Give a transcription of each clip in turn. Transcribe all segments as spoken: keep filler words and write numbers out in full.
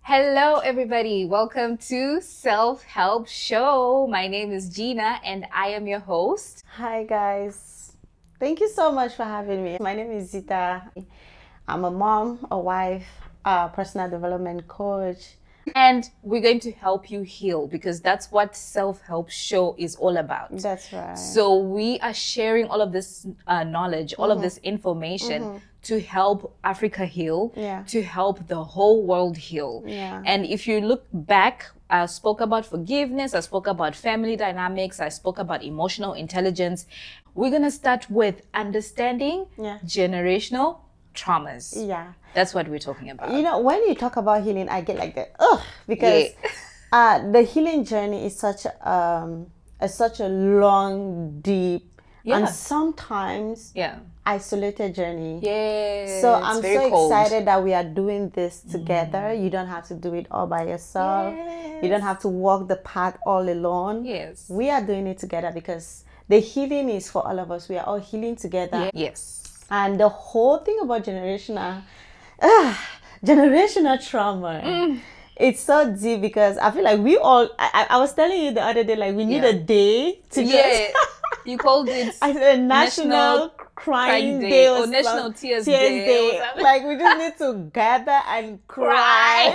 Hello, everybody. Welcome to Self Help Show. My name is Gina and I am your host. Hi, guys. Thank you so much for having me. My name is Zita. I'm a mom, a wife, a personal development coach. And we're going to help you heal because that's what Self Help Show is all about. That's right. So we are sharing all of this uh, knowledge, all mm-hmm. of this information mm-hmm. to help Africa heal, yeah. to help the whole world heal. Yeah. And if you look back, I spoke about forgiveness, I spoke about family dynamics, I spoke about emotional intelligence. We're going to start with understanding yeah. generational traumas. Yeah. That's what we're talking about. You know, when you talk about healing, I get like that, ugh, because yeah. uh, the healing journey is such um, a, such a long, deep, yeah. and sometimes yeah. isolated journey. Yeah. So I'm so cold. excited that we are doing this together. Mm. You don't have to do it all by yourself. Yes. You don't have to walk the path all alone. Yes. We are doing it together because the healing is for all of us. We are all healing together. Yeah. Yes. And the whole thing about generational, uh, generational trauma, mm. it's so deep because I feel like we all, I, I was telling you the other day, like we need yeah. a day to yeah. get. You called it I said National, National Crying Day, day or, or National Tears, tears Day. day. Like we just need to gather and cry.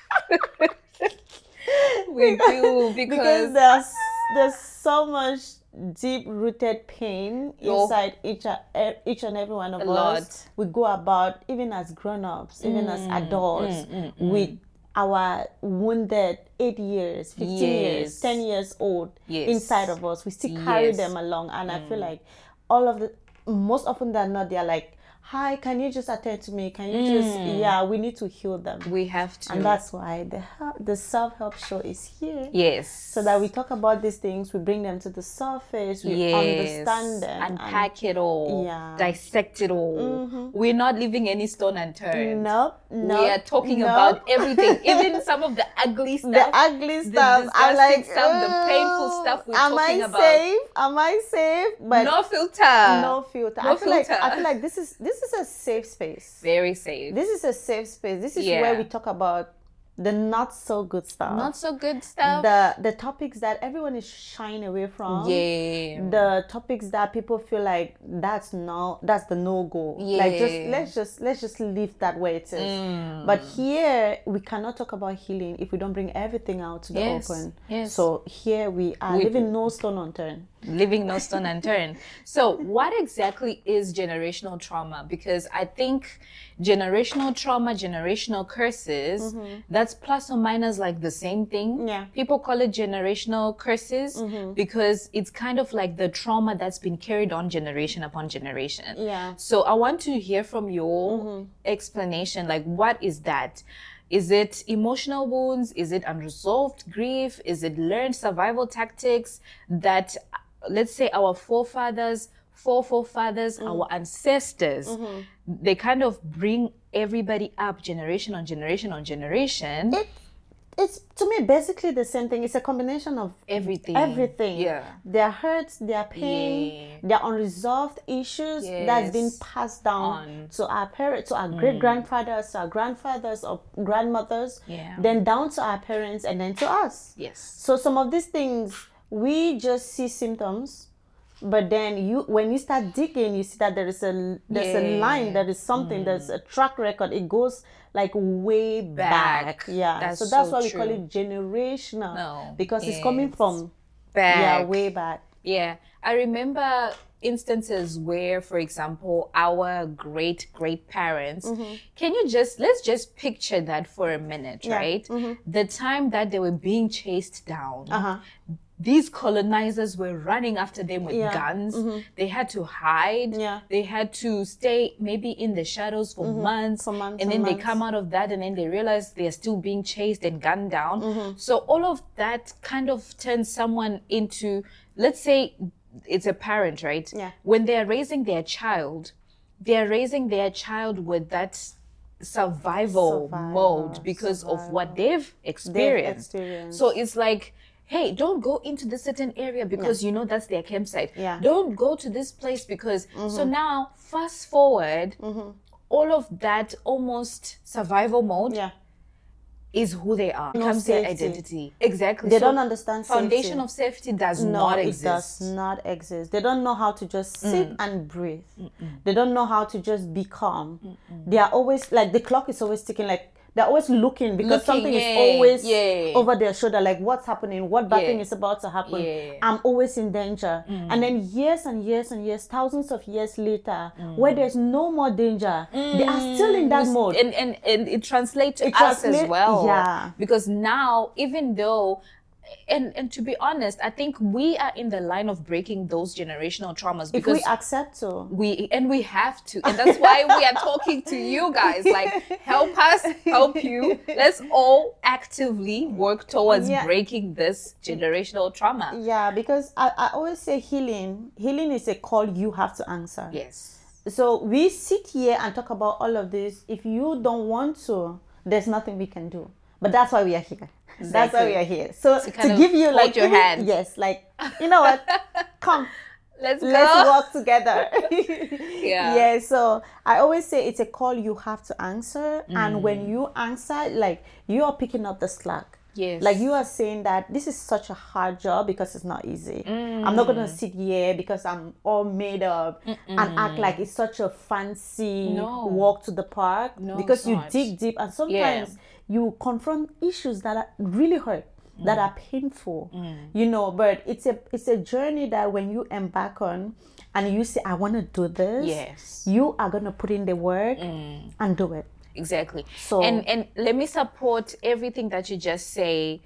We do because, because there's, there's so much deep-rooted pain Yo. inside each each and every one of a us. Lot. We go about, even as grown-ups, even mm, as adults, mm, mm, with mm. our wounded eight years, fifteen yes. years, ten years old yes. inside of us. We still carry yes. them along, and mm. I feel like all of the, most often than not, they're like, hi, can you just attend to me? Can you mm. just, yeah, we need to heal them. We have to. And that's why the the self-help show is here. Yes. So that we talk about these things, we bring them to the surface, we yes. understand them. Unpack and, it all. Yeah. Dissect it all. Mm-hmm. We're not leaving any stone unturned. Nope. nope we are talking nope. about everything. Even some of the ugly stuff. The ugly stuff. The I'm like, stuff, the painful stuff we're am talking I about. Safe? Am I safe? But no filter. No filter. No I feel filter. like I feel like this is this is a safe space. Very safe. This is a safe space. This is yeah. where we talk about the not so good stuff. Not so good stuff. The the topics that everyone is shying away from. Yeah. The topics that people feel like that's no that's the no go. Yeah. Like just let's just let's just leave that where it is. Mm. But here we cannot talk about healing if we don't bring everything out to the yes. open. Yes. So here we are we leaving no stone unturned. Living no stone unturned. So what exactly is generational trauma? Because I think generational trauma, generational curses, mm-hmm. that's plus or minus like the same thing. Yeah. People call it generational curses mm-hmm. because it's kind of like the trauma that's been carried on generation upon generation. Yeah. So I want to hear from your mm-hmm. explanation, like what is that? Is it emotional wounds? Is it unresolved grief? Is it learned survival tactics that, let's say, our forefathers, four forefathers, mm. our ancestors, mm-hmm. they kind of bring everybody up generation on generation on generation? It, it's, to me, basically the same thing. It's a combination of everything. Everything. Yeah. Their hurts, their pain, yeah. their unresolved issues yes. that's been passed down on. to our parents, to our mm. great grandfathers, to our grandfathers or grandmothers, yeah. then down to our parents, and then to us. Yes. So some of these things, we just see symptoms. But then you, when you start digging, you see that there is a there's yeah. a line, there is something, mm. there's a track record. It goes like way back. back. Yeah. That's so that's so why we true. call it generational. No. Because yes. it's coming from back. Yeah, way back. Yeah. I remember instances where, for example, our great great parents, mm-hmm. can you just let's just picture that for a minute, yeah. right? Mm-hmm. The time that they were being chased down. Uh-huh. These colonizers were running after them with yeah. guns. Mm-hmm. They had to hide. Yeah. They had to stay maybe in the shadows for mm-hmm. months. For months. And then months. they come out of that and then they realize they're still being chased and gunned down. Mm-hmm. So all of that kind of turns someone into, let's say it's a parent, right? Yeah. When they're raising their child, they're raising their child with that survival, survival mode because survival. of what they've experienced. They've experienced. So it's like, hey, don't go into this certain area because yeah. you know that's their campsite. Yeah. Don't go to this place because, mm-hmm. so now fast forward, mm-hmm. all of that almost survival mode yeah. is who they are. It becomes their identity. Exactly. They so don't understand foundation safety. of safety does no, not it exist. does not exist. They don't know how to just sit mm. and breathe. Mm-mm. They don't know how to just be calm. Mm-mm. They are always like the clock is always ticking. Like they're always looking because looking, something yeah, is always yeah. over their shoulder. Like what's happening? What bad yeah. thing is about to happen? Yeah. I'm always in danger. Mm. And then years and years and years, thousands of years later, mm. where there's no more danger, mm. they are still in that mode. And and, and it translates to it us translate, as well. Yeah. Because now, even though And and to be honest, I think we are in the line of breaking those generational traumas because if we accept to. We and we have to. And that's why we are talking to you guys. Like, help us, help you. Let's all actively work towards yeah. breaking this generational trauma. Yeah, because I, I always say healing. Healing is a call you have to answer. Yes. So we sit here and talk about all of this. If you don't want to, there's nothing we can do. But that's why we are here. Exactly. That's why we are here. So to, to give you like your even, hand. Yes, like you know what? Come. Let's go. Let's work together. yeah. Yeah. So I always say it's a call you have to answer. Mm. And when you answer, like you are picking up the slack. Yes. Like you are saying that this is such a hard job because it's not easy. Mm. I'm not gonna sit here because I'm all made up Mm-mm. and act like it's such a fancy no. walk to the park. No, because you not. dig deep and sometimes yeah. you confront issues that are really hurt, mm. that are painful, mm. you know, but it's a it's a journey that when you embark on and you say, I want to do this, yes, you are going to put in the work mm. and do it. Exactly. So and, and let me support everything that you just say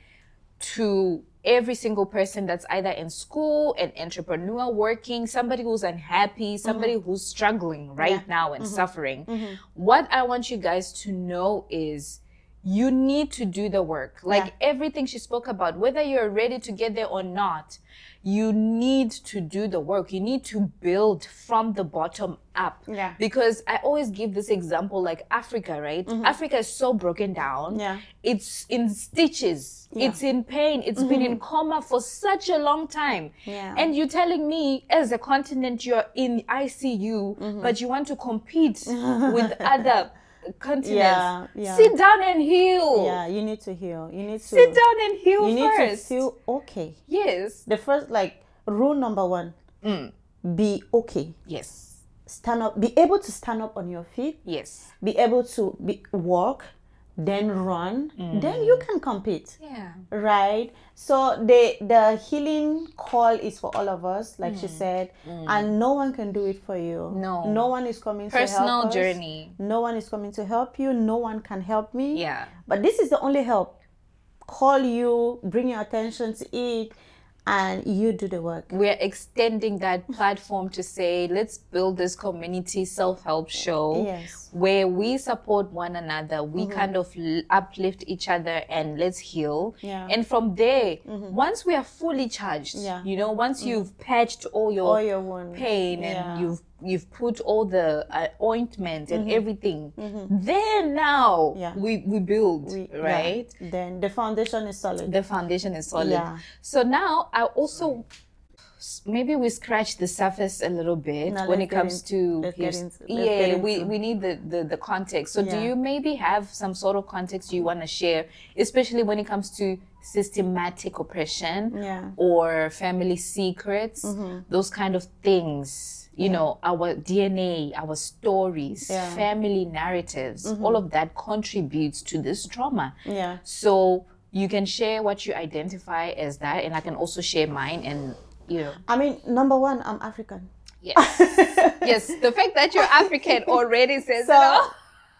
to every single person that's either in school, an entrepreneur working, somebody who's unhappy, somebody mm-hmm. who's struggling right yeah. now and mm-hmm. suffering. Mm-hmm. What I want you guys to know is you need to do the work. Like yeah. everything she spoke about, whether you're ready to get there or not, you need to do the work. You need to build from the bottom up. Yeah. Because I always give this example, like Africa, right? Mm-hmm. Africa is so broken down. Yeah. It's in stitches. Yeah. It's in pain. It's mm-hmm. been in coma for such a long time. Yeah. And you're telling me as a continent, you're in I C U, mm-hmm. but you want to compete with other continents. Yeah, yeah. Sit down and heal. Yeah, you need to heal. You need to sit down and heal you first. You need to feel okay. Yes. The first, like, rule number one, mm. be okay. Yes. Stand up. Be able to stand up on your feet. Yes. Be able to be walk, then run, mm. then you can compete. Yeah. Right? So the the healing call is for all of us, like mm. she said, mm. and no one can do it for you. No. No one is coming Personal to help us. Personal journey. No one is coming to help you. No one can help me. Yeah. But this is the only help. Call you, bring your attention to it, and you do the work. We're extending that platform to say, let's build this community self-help show yes. where we support one another. We mm-hmm. kind of uplift each other and let's heal. Yeah. And from there, mm-hmm. once we are fully charged, yeah. you know, once mm-hmm. you've patched all your, all your wounds. pain and yeah. you've you've put all the uh, ointment and mm-hmm. everything, mm-hmm. then now yeah. we, we build, we, right? Yeah. Then the foundation is solid. The foundation is solid. Yeah. So now I also, maybe we scratch the surface a little bit now when it comes into, to, his, into, yeah, we, we need the, the, the context. So yeah. do you maybe have some sort of context you want to share, especially when it comes to systematic oppression yeah. or family secrets, mm-hmm. those kind of things? You yeah. know, our D N A, our stories, yeah. family narratives, mm-hmm. all of that contributes to this trauma. Yeah. So you can share what you identify as that, and I can also share mine. And you know, I mean, number one, I'm African. Yes, yes. The fact that you're African already says so, it all.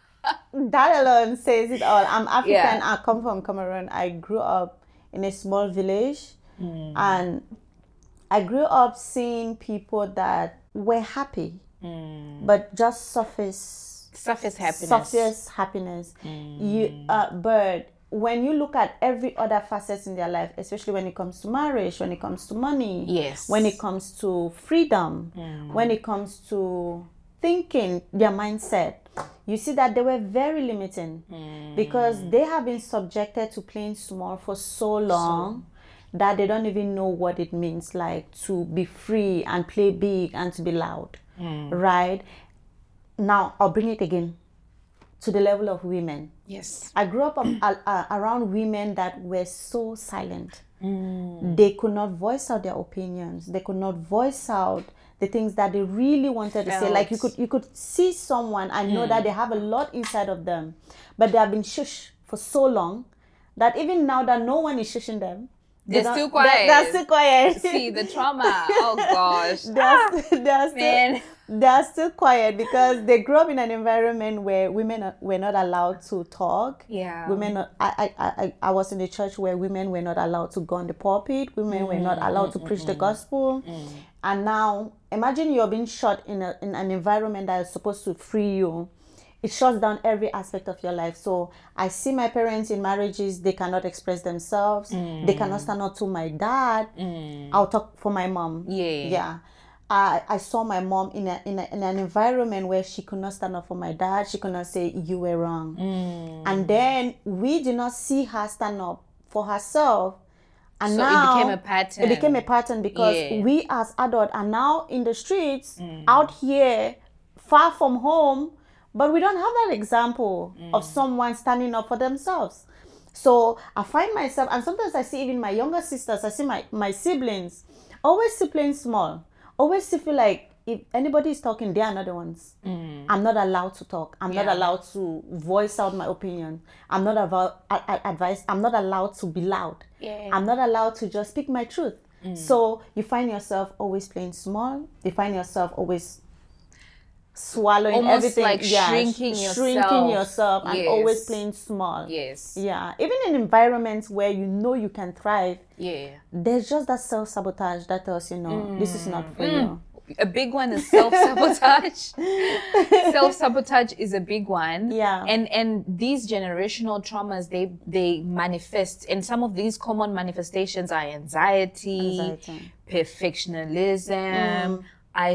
That alone says it all. I'm African. Yeah. I come from Cameroon. I grew up in a small village, mm. and I grew up seeing people that were happy, mm. but just surface surface happiness. Surface happiness. Mm. You, uh, but when you look at every other facets in their life, especially when it comes to marriage, when it comes to money, yes, when it comes to freedom, mm. when it comes to thinking, their mindset, you see that they were very limiting mm. because they have been subjected to playing small for so long. So, that they don't even know what it means like to be free and play big and to be loud, mm. right? Now, I'll bring it again to the level of women. Yes. I grew up um, uh, around women that were so silent. Mm. They could not voice out their opinions. They could not voice out the things that they really wanted Felt. to say. Like you could you could see someone and know mm. that they have a lot inside of them, but they have been shushed for so long that even now that no one is shushing them, they're they still quiet. They're, they're still quiet. See the trauma. Oh gosh. they're, ah, they're still, man. They're still quiet because they grew up in an environment where women were not allowed to talk. Yeah. Women. I I I, I was in a church where women were not allowed to go on the pulpit. Women mm, were not allowed mm, to preach mm, the gospel. Mm. And now imagine you're being shot in a in an environment that is supposed to free you. It shuts down every aspect of your life. So I see my parents in marriages, they cannot express themselves. Mm. They cannot stand up to my dad. Mm. I'll talk for my mom. Yeah. Yeah. I, I saw my mom in, a, in, a, in an environment where she could not stand up for my dad. She could not say, you were wrong. Mm. And then we did not see her stand up for herself. And so now it became a pattern. It became a pattern because yeah. we as adults are now in the streets, mm. out here, far from home, but we don't have that example mm. of someone standing up for themselves. So I find myself, and sometimes I see even my younger sisters, I see my, my siblings, always still playing small, always still feel like if anybody is talking, they are not the ones. Mm. I'm not allowed to talk. I'm yeah. not allowed to voice out my opinion. I'm not about advice. I'm not allowed to be loud. Yeah. I'm not allowed to just speak my truth. Mm. So you find yourself always playing small. You find yourself always swallowing almost everything, like yeah, shrinking yourself, shrinking yourself, and yes. always playing small. Yes, yeah. Even in environments where you know you can thrive, yeah, there's just that self-sabotage that tells you, no, mm. this is not for mm. you. A big one is self-sabotage. Self-sabotage is a big one. Yeah. And and these generational traumas, they they manifest, and some of these common manifestations are anxiety, anxiety. perfectionism. Mm.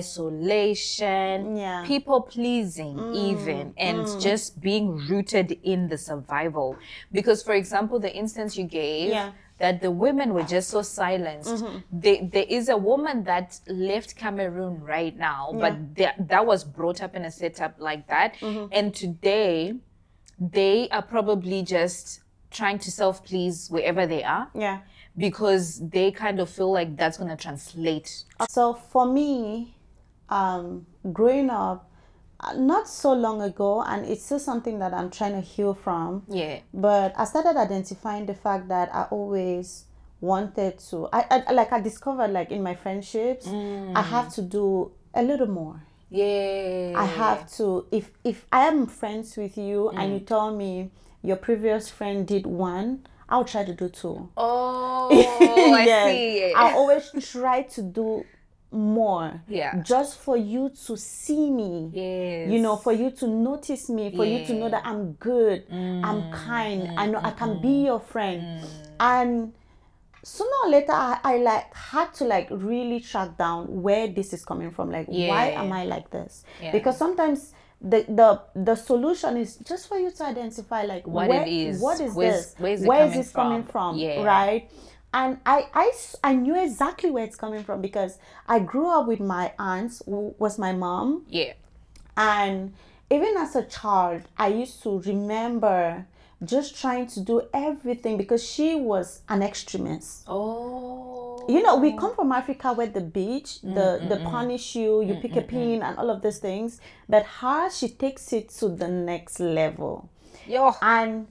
Isolation, yeah. people pleasing, mm, even, and mm. just being rooted in the survival. Because, for example, the instance you gave, yeah. that the women were just so silenced. Mm-hmm. They, there is a woman that left Cameroon right now, yeah. but they, that was brought up in a setup like that. Mm-hmm. And today, they are probably just trying to self-please wherever they are. Yeah. Because they kind of feel like that's going to translate. So for me, um, growing up, not so long ago, and it's still something that I'm trying to heal from. Yeah. But I started identifying the fact that I always wanted to, I, I like I discovered like in my friendships, mm. I have to do a little more. Yeah. I have to, if, if I am friends with you mm. and you tell me your previous friend did one, I'll try to do two. Oh, I yes. see. I always try to do more. Yeah. Just for you to see me. Yes. You know, for you to notice me, for yeah. you to know that I'm good, mm. I'm kind, mm. I know mm. I can be your friend. Mm. And sooner or later, I, I like had to like really track down where this is coming from. Like, yeah. why am I like this? Yeah. Because sometimes the the the solution is just for you to identify like what where, it is, what is where's, this, where's it where coming is this from? coming from, yeah. right? And I, I I knew exactly where it's coming from because I grew up with my aunt who was my mom. Yeah. And even as a child, I used to remember just trying to do everything because she was an extremist. Oh. You know, we come from Africa where the beach, the, mm, the mm, punish you, you mm, pick mm, a pin mm. and all of those things. But her, she takes it to the next level. Yo. And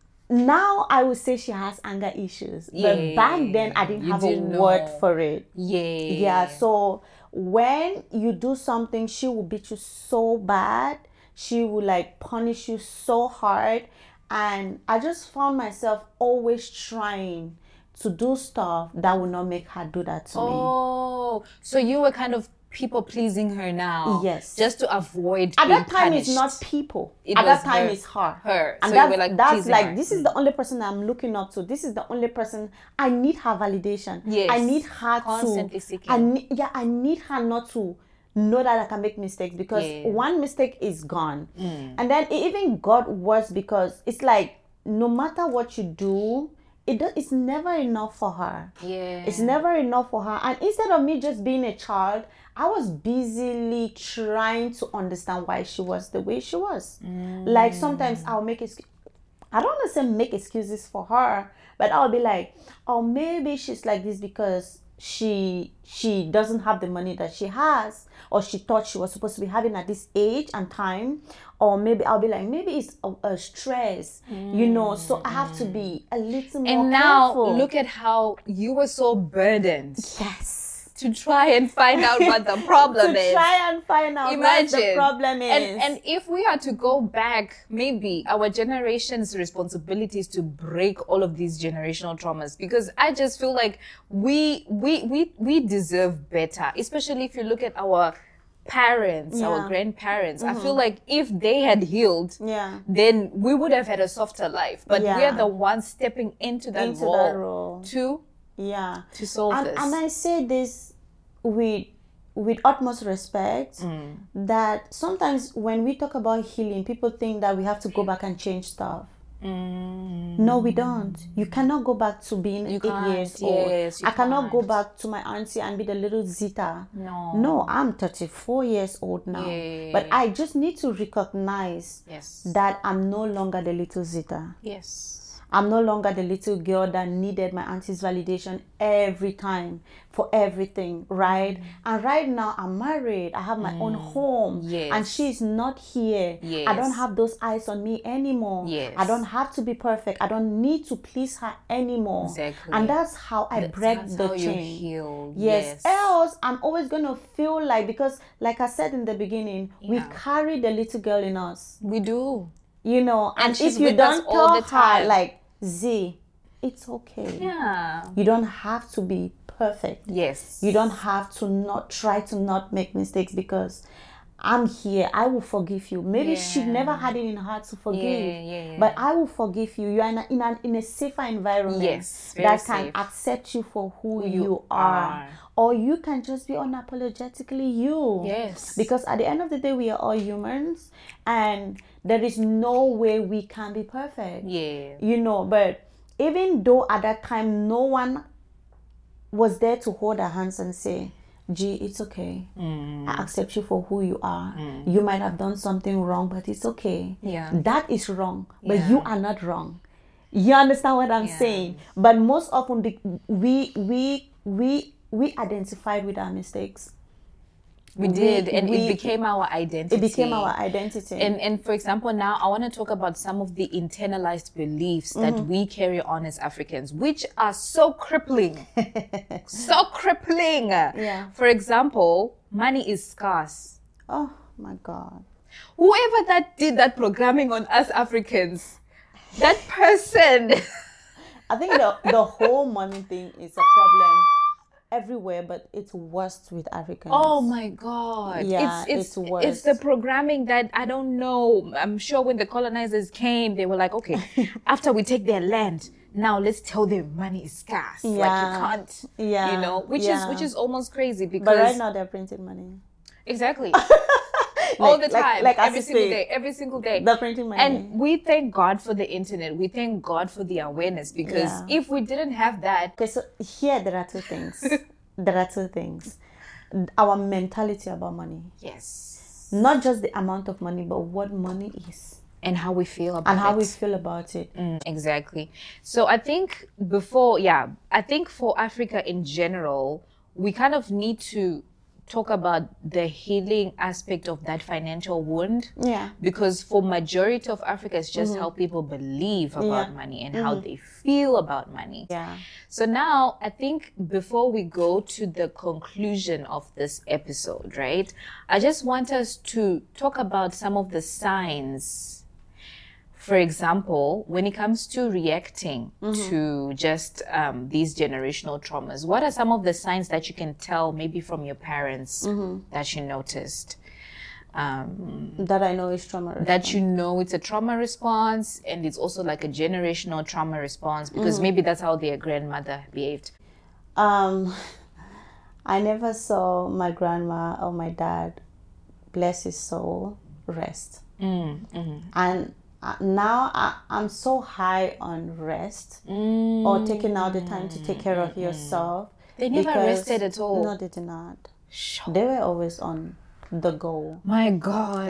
now I would say she has anger issues. Yeah. But back then, I didn't you have didn't a know. word for it. Yeah. Yeah, so when you do something, she will beat you so bad. She will like punish you so hard. And I just found myself always trying to do stuff that would not make her do that to oh, me. Oh, so you were kind of people pleasing her now. Yes. Just to avoid At being that time, punished. it's not people. It At that time, her. it's her. Her. And so that's, you were like that's like, her. this is the only person I'm looking up to. This is the only person, I need her validation. Yes. I need her Constantly to. seeking. I need, yeah, I need her not to know that I can make mistakes because yeah. one mistake is gone. Mm. And then it even got worse because it's like, no matter what you do, it do, it's never enough for her. Yeah. It's never enough for her. And instead of me just being a child, I was busily trying to understand why she was the way she was. Mm. Like sometimes I'll make it. I don't want to say make excuses for her, but I'll be like, oh, maybe she's like this because she she doesn't have the money that she has, or she thought she was supposed to be having at this age and time, or maybe I'll be like, maybe it's a, a stress, mm. you know, so I have to be a little more and now careful. Look at how you were so burdened. Yes. To try and find out what the problem to is. To try and find out Imagine. what the problem is. And, and if we are to go back, maybe our generation's responsibility is to break all of these generational traumas, because I just feel like we we we we deserve better, especially if you look at our parents, yeah. our grandparents. Mm-hmm. I feel like if they had healed, yeah. then we would have had a softer life. But yeah. we are the ones stepping into that into role, that role to yeah to solve and, this. And I say this with with utmost respect, mm. that sometimes when we talk about healing, people think that we have to go back and change stuff. Mm. No, we don't. You cannot go back to being you eight can't. years old. Yes, I cannot can't. go back to my auntie and be the little Zita. No. No, I'm thirty-four years old now. Yeah. But I just need to recognize yes. that I'm no longer the little Zita. Yes. I'm no longer the little girl that needed my auntie's validation every time for everything, right? Mm. And right now I'm married. I have my mm. own home. Yes. And she's not here. Yes. I don't have those eyes on me anymore. Yes. I don't have to be perfect. I don't need to please her anymore. Exactly. And that's how I that's, break that's the how chain. You heal. Yes. yes. Else I'm always gonna feel like, because like I said in the beginning, yeah. we carry the little girl in us. We do. You know, and, and if you don't tell her like, Z, it's okay. Yeah. You don't have to be perfect. Yes. You don't have to not try to not make mistakes, because I'm here. I will forgive you. Maybe yeah. she never had it in her heart to forgive. Yeah, yeah, yeah. But I will forgive you. You are in a, in, a, in a safer environment yes, that safe. can accept you for who, who you, you are. are. Or you can just be unapologetically you. Yes. Because at the end of the day, we are all humans. And there is no way we can be perfect. Yeah. You know, but even though at that time no one was there to hold our hands and say, G, it's okay. Mm. I accept you for who you are. Mm. You might have done something wrong, but it's okay. Yeah. That is wrong, but yeah. you are not wrong. You understand what I'm yeah. saying? But most often we we we we identified with our mistakes. We did, we, and we, it became our identity. It became our identity. And and for example, now I want to talk about some of the internalized beliefs mm-hmm. that we carry on as Africans, which are so crippling. so crippling. Yeah. For example, money is scarce. Oh my God. Whoever that did that programming on us Africans, that person. I think the, the whole money thing is a problem everywhere, but it's worst with Africans. Oh my God. Yeah, it's, it's, it's worse. It's the programming that, I don't know, I'm sure when the colonizers came, they were like, okay, after we take their land, now let's tell them money is scarce. Yeah. Like you can't, yeah. you know, which yeah. is which is almost crazy because... But right now they're printing money. Exactly. All like, the time, like, like every single day, every single day. They're printing money. And we thank God for the internet. We thank God for the awareness, because yeah. if we didn't have that... Okay, so here there are two things. There are two things. Our mentality about money. Yes. Not just the amount of money, but what money is. And how we feel about it. And how it. we feel about it. Mm, exactly. So I think before, yeah, I think for Africa in general, we kind of need to talk about the healing aspect of that financial wound. Yeah. Because for majority of Africa, it's just mm-hmm. how people believe about yeah. money and mm-hmm. how they feel about money. Yeah. So now I think before we go to the conclusion of this episode, right, I just want us to talk about some of the signs. For example, when it comes to reacting mm-hmm. to just um, these generational traumas, what are some of the signs that you can tell maybe from your parents mm-hmm. that you noticed? Um, that I know is trauma response. That you know it's a trauma response, and it's also like a generational trauma response, because mm-hmm. maybe that's how their grandmother behaved. Um, I never saw my grandma or my dad, bless his soul, rest. Mm-hmm. And uh, now I, I'm so high on rest mm. or taking out the time to take care of yourself. They never rested at all. No, they did not. Sure. They were always on the go. My God.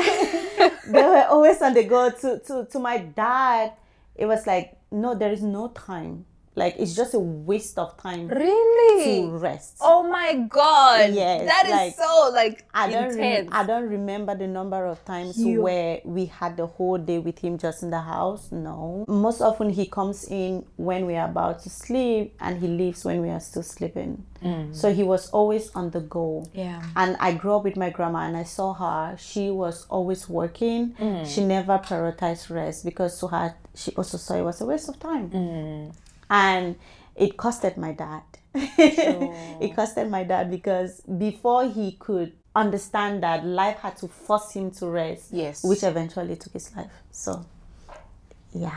They were always on the go. To, to, to my dad, it was like, no, there is no time. Like, it's just a waste of time. Really? To rest. Oh my God. Yes. That is like, so, like, I don't intense. Re- I don't remember the number of times you... where we had the whole day with him just in the house. No. Most often he comes in when we are about to sleep and he leaves when we are still sleeping. Mm. So he was always on the go. Yeah. And I grew up with my grandma and I saw her. She was always working. Mm. She never prioritized rest because to her, she also saw it was a waste of time. Mm. And it costed my dad. Sure. It costed my dad because before he could understand that life had to force him to rest, yes, which eventually took his life. So, yeah,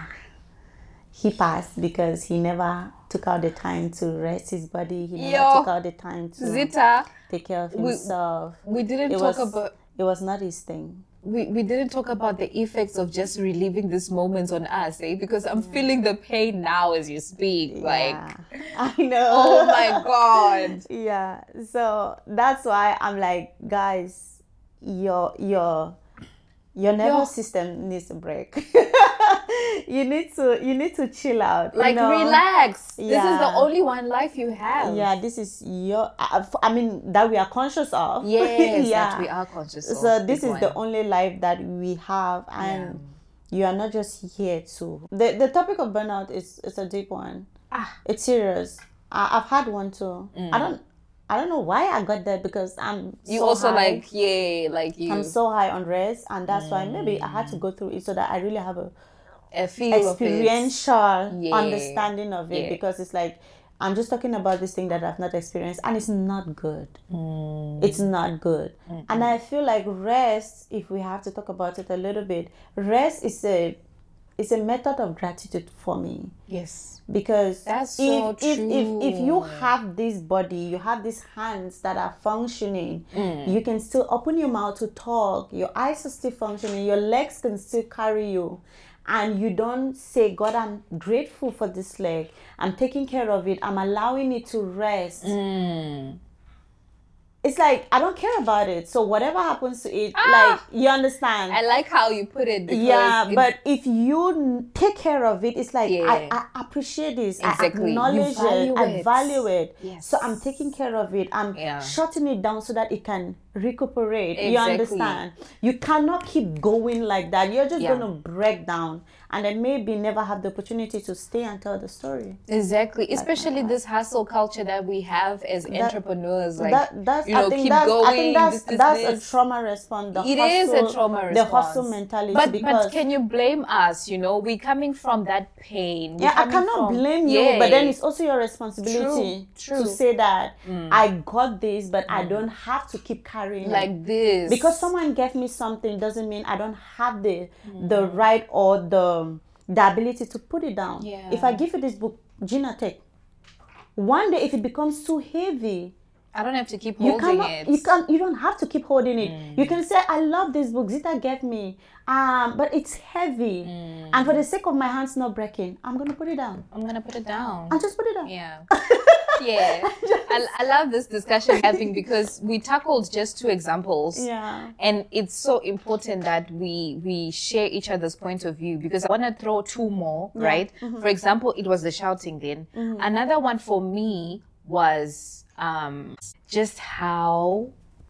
he passed because he never took out the time to rest his body. He never Yo, took out the time to Zita, take care of himself. We, we didn't it talk was, about... It was not his thing. We we didn't talk about the effects of just reliving these moments on us, eh? Because I'm yeah. feeling the pain now as you speak. Yeah. Like, I know. Oh my God. Yeah. So that's why I'm like, guys, your your your nervous your... system needs a break. you need to you need to chill out. Like, you know? Relax. Yeah. This is the only one life you have. Yeah, this is your I mean that we are conscious of. Yes, yeah. that we are conscious of. So this is one. The only life that we have, and yeah. you are not just here to the the topic of burnout is it's a deep one. Ah, it's serious. I, I've had one too. Mm. I don't I don't know why I got that because I'm you so also high. like yeah like you I'm so high on rest, and that's mm. why maybe I had to go through it so that I really have a, a feel experiential of yeah. understanding of it yeah. because it's like I'm just talking about this thing that I've not experienced and it's not good. Mm. It's not good. Mm-hmm. And I feel like rest, if we have to talk about it a little bit, rest is a it's a method of gratitude for me. Yes. Because that's so if, true. If, if, if you have this body, you have these hands that are functioning, mm. you can still open your mouth to talk, your eyes are still functioning, your legs can still carry you. And you don't say, God, I'm grateful for this leg. I'm taking care of it. I'm allowing it to rest. Mm. It's like, I don't care about it. So whatever happens to it, ah, like, you understand? I like how you put it. Yeah, it, but if you take care of it, it's like, yeah. I, I appreciate this. Exactly. I acknowledge it. it. I value it. Yes. So I'm taking care of it. I'm yeah. shutting it down so that it can recuperate. Exactly. You understand? You cannot keep going like that. You're just yeah. going to break down. And then maybe never have the opportunity to stay and tell the story. Exactly. Especially this hustle culture that we have as that, entrepreneurs. Like, that, that's, you know, I think keep that's, going. I think that's, this, this, that's this. a trauma response. The it hustle, is a trauma response. The hustle mentality. But, because but can you blame us? You know, we're coming from that pain. We're yeah, I cannot from, blame you. yeah. But then it's also your responsibility True. True. to say that mm. I got this, but mm. I don't have to keep carrying like it. this. Because someone gave me something doesn't mean I don't have the mm. the right or the the ability to put it down. Yeah. If I give you this book, Gina, take. One day, if it becomes too heavy, I don't have to keep holding you cannot, it. You can't. You don't have to keep holding it. Mm. You can say, "I love this book Zita gave me, um, but it's heavy, mm. and for the sake of my hands not breaking, I'm gonna put it down. I'm gonna put it down. I'll just put it down." Yeah. Yeah, I, I love this discussion having because we tackled just two examples. Yeah, and it's so important that we we share each other's point of view because I want to throw two more, yeah. right? Mm-hmm. For example, it was the shouting. Then mm-hmm. another one for me was um, just how,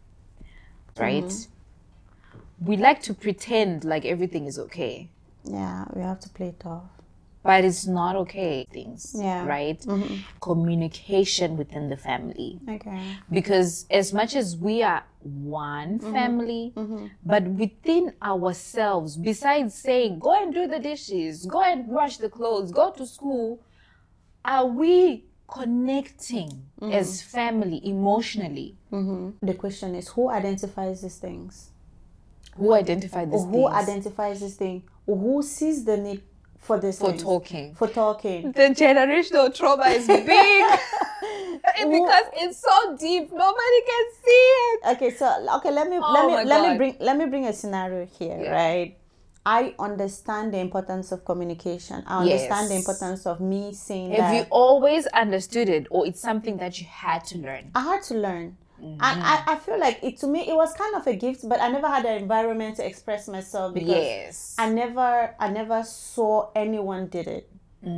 right? Mm-hmm. We like to pretend like everything is okay. Yeah, we have to play tough. But it's not okay, things, yeah. right? Mm-hmm. Communication within the family. Okay. Because as much as we are one mm-hmm. family, mm-hmm. but within ourselves, besides saying, go and do the dishes, go and wash the clothes, go to school, are we connecting mm-hmm. as family emotionally? Mm-hmm. The question is, who identifies these things? Who identifies these or things? Who identifies this thing? Or who sees the need for this for things. talking for talking the generational trauma is big because it's so deep, nobody can see it. Okay, so okay let me oh let me let God. me bring let me bring a scenario here, yeah. right? I understand the importance of communication. I understand yes. the importance of me saying Have that. Have you always understood it, or it's something that you had to learn? I had to learn. Mm-hmm. And I, I feel like it to me it was kind of a gift, but I never had an environment to express myself because yes. I never I never saw anyone did it.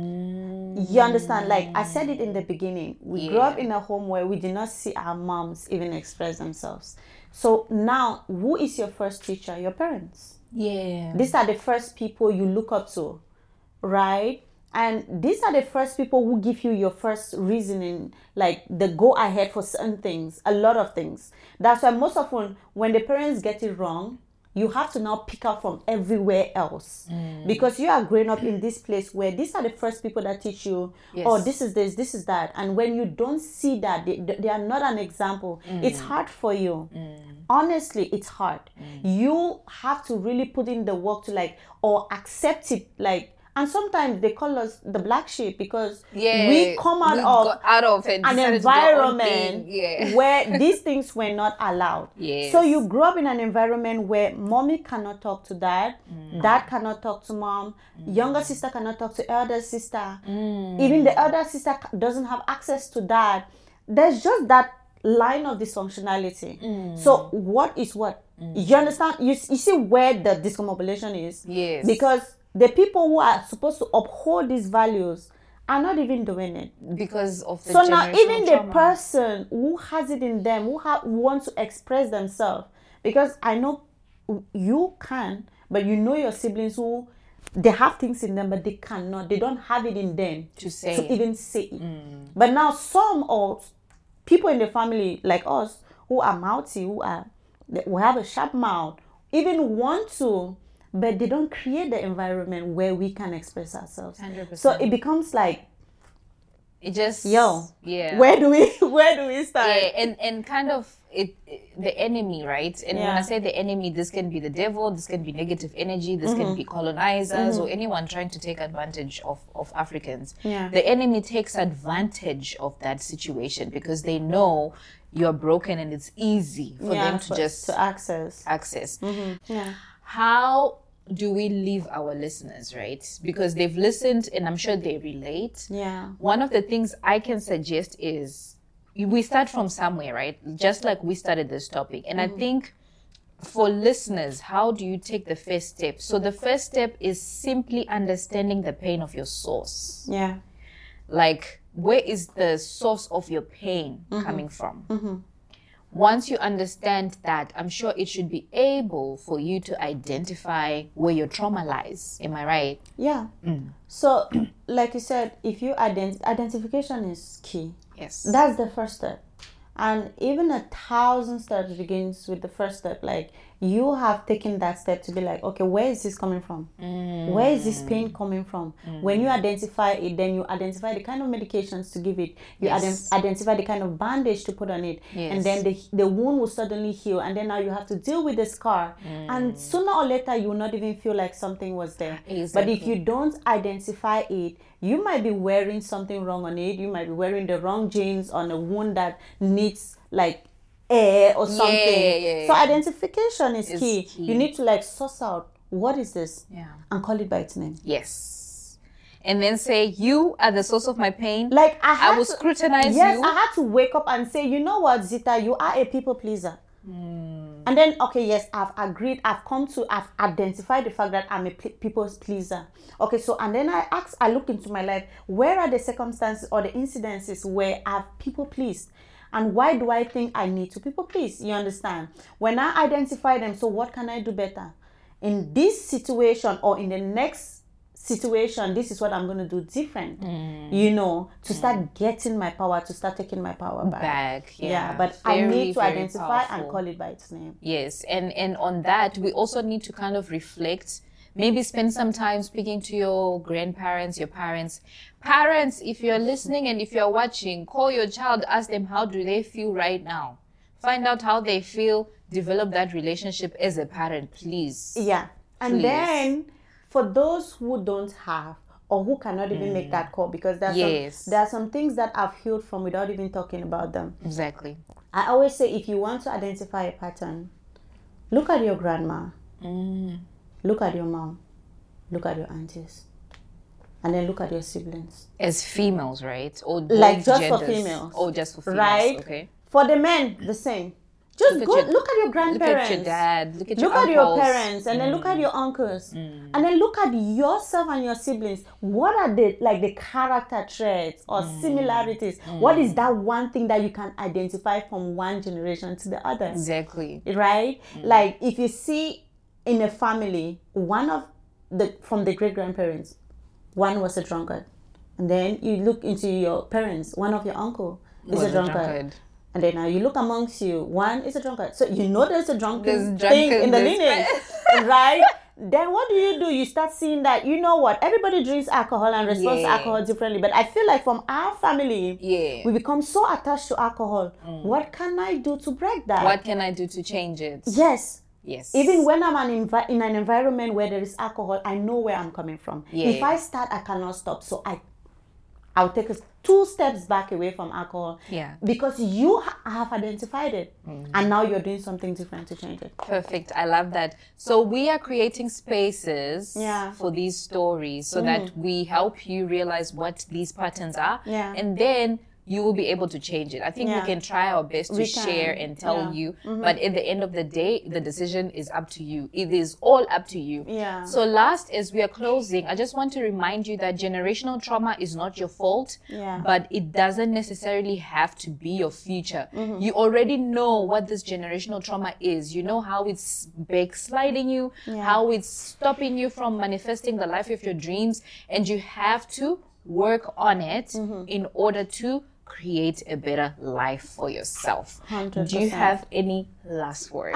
Mm. You understand? Like I said it in the beginning, we yeah. grew up in a home where we did not see our moms even express themselves. So now, who is your first teacher? Your parents. Yeah. These are the first people you look up to, right? And these are the first people who give you your first reasoning, like the go ahead for certain things, a lot of things. That's why most often when the parents get it wrong, you have to now pick up from everywhere else mm. because you are growing up in this place where these are the first people that teach you, yes. oh, this is this, this is that. And when you don't see that, they, they are not an example, mm. it's hard for you. Mm. Honestly, it's hard. Mm. You have to really put in the work to like, or accept it, like, and sometimes they call us the black sheep because yeah, we come out, we of, out of an environment yeah. where these things were not allowed. Yes. So you grow up in an environment where mommy cannot talk to dad, mm. dad cannot talk to mom, mm. younger sister cannot talk to elder sister, mm. even the elder sister doesn't have access to dad. There's just that line of dysfunctionality. Mm. So what is what? Mm. You understand? You, you see where the discombobulation is? Yes. Because the people who are supposed to uphold these values are not even doing it because of the so now even trauma. The person who has it in them, who ha- wants to express themselves, because I know you can, but you know your siblings who they have things in them but they cannot, they don't have it in them to say to even say it. Mm. But now some of people in the family like us who are mouthy, who are who have a sharp mouth, even want to, but they don't create the environment where we can express ourselves. one hundred percent. So it becomes like, it just yo, yeah. Where do we where do we start? Yeah, and and kind of it, it the enemy, right? And yeah. when I say the enemy, this can be the devil, this can be negative energy, this mm-hmm. can be colonizers mm-hmm. or anyone trying to take advantage of of Africans. Yeah. The enemy takes advantage of that situation because they know you're broken and it's easy for yeah, them to for, just to access access. Mm-hmm. Yeah. How do we leave our listeners, right? Because they've listened and I'm sure they relate. Yeah. One of the things I can suggest is we start from somewhere, right? Just like we started this topic. And mm-hmm. I think for listeners, how do you take the first step? So the first step is simply understanding the pain of your source. Yeah. Like, where is the source of your pain mm-hmm. coming from? Mm-hmm. Once you understand that, I'm sure it should be able for you to identify where your trauma lies. Am I right? Yeah. Mm. So, like you said, if you ident- identification is key. Yes. That's the first step. And even a thousand steps begins with the first step. Like, you have taken that step to be like, okay, where is this coming from? Mm. Where is this pain coming from? Mm. When you identify it, then you identify the kind of medications to give it. You yes. ident- identify the kind of bandage to put on it. Yes. And then the, the wound will suddenly heal. And then now you have to deal with the scar. Mm. And sooner or later, you will not even feel like something was there. Exactly. But if you don't identify it, you might be wearing something wrong on it. You might be wearing the wrong jeans on a wound that needs like air or something. Yeah, yeah, yeah. So identification is it's key. key. You need to like suss out what is this, yeah, and call it by its name. Yes, and then say you are the source of my pain. Like I, had I will to, scrutinize yes, you. I had to wake up and say, you know what, Zita, you are a people pleaser. Mm. And then, okay, yes, I've agreed. I've come to, I've identified the fact that I'm a p- people's pleaser. Okay, so, and then I asked, I look into my life, where are the circumstances or the incidences where I've people pleased? And why do I think I need to people please? You understand? When I identify them, so what can I do better? In this situation or in the next situation, this is what I'm going to do different, mm. you know, to start mm. getting my power, to start taking my power back. back yeah. yeah, but very, I need to identify powerful. and call it by its name. Yes, and, and on that, we also need to kind of reflect, maybe spend some time speaking to your grandparents, your parents. Parents, if you're listening and if you're watching, call your child, ask them how do they feel right now. Find out how they feel, develop that relationship as a parent, please. Yeah, and please. Then for those who don't have or who cannot even mm. make that call, because there are, yes. some, there are some things that I've healed from without even talking about them. Exactly. I always say if you want to identify a pattern, look at your grandma. Mm. look at your mom, look at your aunties, and then look at your siblings. As females, right? Or like just genders. for females. Oh, just for females. Right? Okay. For the men, the same. Just look go at your, look at your grandparents. Look at your dad. Look at look your Look at uncles. your parents, and mm. then look at your uncles, mm. and then look at yourself and your siblings. What are the like the character traits or mm. similarities? Mm. What is that one thing that you can identify from one generation to the other? Exactly. Right? Mm. Like if you see in a family, one of the from the great grandparents, one was a drunkard, and then you look into your parents, one of your uncle is a drunkard. a drunkard. And then now you look amongst you, one is a drunkard. So you know there's a drunken there's thing in the lineage, right? Then what do you do? You start seeing that, you know what, everybody drinks alcohol and responds yeah. to alcohol differently. But I feel like from our family, yeah. we become so attached to alcohol. Mm. What can I do to break that? What can I do to change it? Yes. Yes. Even when I'm an invi- in an environment where there is alcohol, I know where I'm coming from. Yeah. If I start, I cannot stop. So I I'll take a, two steps back away from alcohol. Yeah. Because you ha- have identified it. Mm. And now you're doing something different to change it. Perfect. I love that. So we are creating spaces yeah. for these stories so mm. that we help you realize what these patterns are. Yeah. And then you will be able to change it. I think yeah. we can try our best to we share can. and tell yeah. you. Mm-hmm. But at the end of the day, the decision is up to you. It is all up to you. Yeah. So last, as we are closing, I just want to remind you that generational trauma is not your fault, yeah. but it doesn't necessarily have to be your future. Mm-hmm. You already know what this generational trauma is. You know how it's backsliding you, yeah. how it's stopping you from manifesting the life of your dreams, and you have to work on it mm-hmm. in order to create a better life for yourself. one hundred percent. Do you have any last words?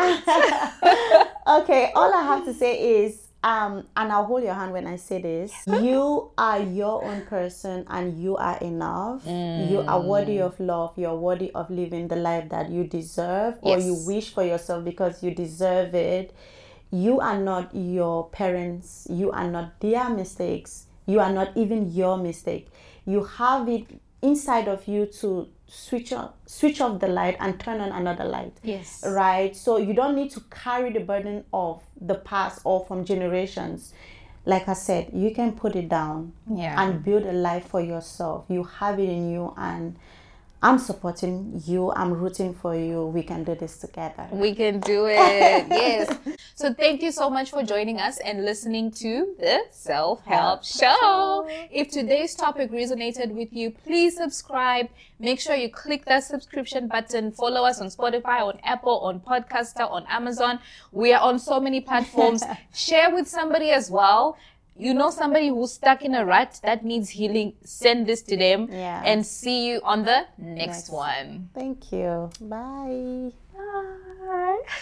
Okay, all I have to say is, um, and I'll hold your hand when I say this, you are your own person and you are enough. Mm. You are worthy of love. You're worthy of living the life that you deserve or yes. you wish for yourself because you deserve it. You are not your parents. You are not their mistakes. You are not even your mistake. You have it inside of you to switch on, switch off the light and turn on another light. Yes. Right? So you don't need to carry the burden of the past or from generations. Like I said, you can put it down yeah. and build a life for yourself. You have it in you, and I'm supporting you. I'm rooting for you. We can do this together. We can do it. Yes. So thank you so much for joining us and listening to the Self-Help Show. If today's topic resonated with you, please subscribe. Make sure you click that subscription button. Follow us on Spotify, on Apple, on Podcaster, on Amazon. We are on so many platforms. Share with somebody as well. You know somebody who's stuck in a rut that needs healing, send this to them. Yeah. And see you on the next, next one. Thank you. Bye. Bye.